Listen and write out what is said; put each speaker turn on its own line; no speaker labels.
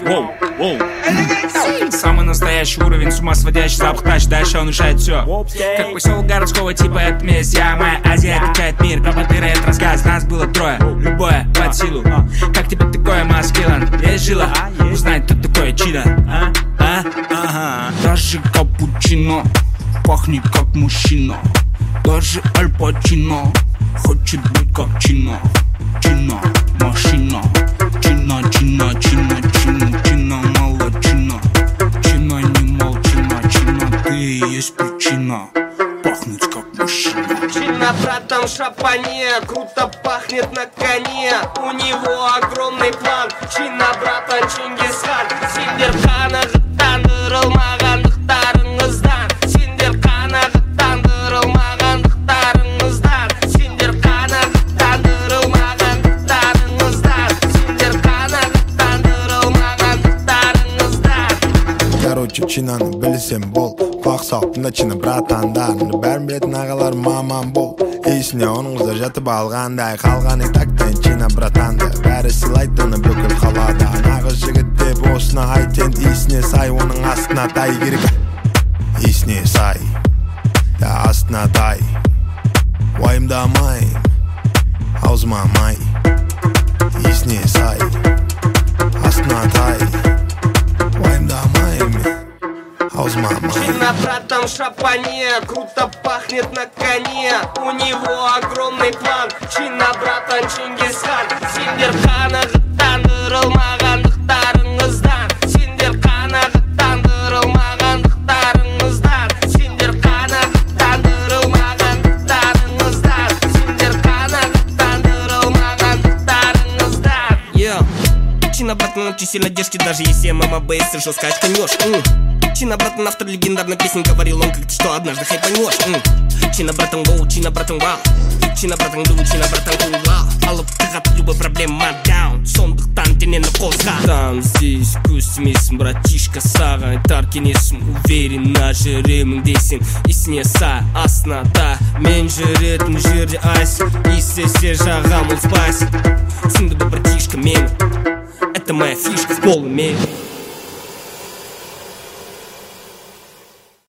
Самый настоящий уровень, с ума сводящий запах тач, дальше он решает все. Как поселок городского типа, это месть, я моя Азия качает мир. Пропадыры, это рассказ, нас было трое, любое под силу. Как тебе такое, маскилан? Есть жила, узнать, кто такое чидо. Даже капучино пахнет как мужчина. Даже Аль Пачино хочет быть как Чина. Чина, машина. Чина, чина, чина, чина, чина, мало чина. Чина, не молчина, чина, ты и есть причина пахнуть как мужчина.
Чина, братан, в шапане, круто пахнет на коне. У него огромный план. Чина, братан, Чингисхан. Сендер қанағаттандырылмағандықтарыңыздан. Сендер қанағаттандырылмағандықтарыңыздан. Сендер қанағаттандырылмағандықтарыңыздан. Сендер қанағаттандырылмағандықтарыңыздан.
Короче, Чинаны білсем бол. Құлақ салыптың Чина братандарымды бәрін білетін ағалар мамам бол. Есіне оның қыздар жатып алғандай қалған тактен Чина братанды бәрі сыйлайды оны бүкіл қалада. Нағыз жігіт деп осыны айт енді есіне сай, оның астына тай керек. Есіне сай, астына тай. Уайымдамайым, аузыма май. Есіне сай, астына тай. Уайымдамайым, аузыма май.
Чина, братан, в шапане, круто пахнет на коне. У него огромный план. Чина, братан, Чингисхан. Сендер қанағаттандырылмағандықтарыңыздан. Сендер қанағаттандырылмағандықтарыңыздан. Сендер қанағаттандырылмағандықтарыңыздан. Сендер қанағаттандырылмағандықтарыңыздан.
Чина, братан, очень сильно держки, даже если ММА совершил скачка нёж. Чина, братан, автор легендарной песни, говорил он, как ты что однажды хайпанешь. Чина, братан, гоу, Чина, братан, вау. Чина, братан, ду, Чина, братан, кул, вау. Алып тығат любой проблема даун. Сондықтан денені қозға. Там здесь көз тимейсің, братишка, саған айтар кеңесім. Уверенно жүремін дейсің, есіне сай, астына та. Мен жүретін жерде айс, естесе жағам ол спайс. Түсінді братишка, мен, это моя фишка в полной мере.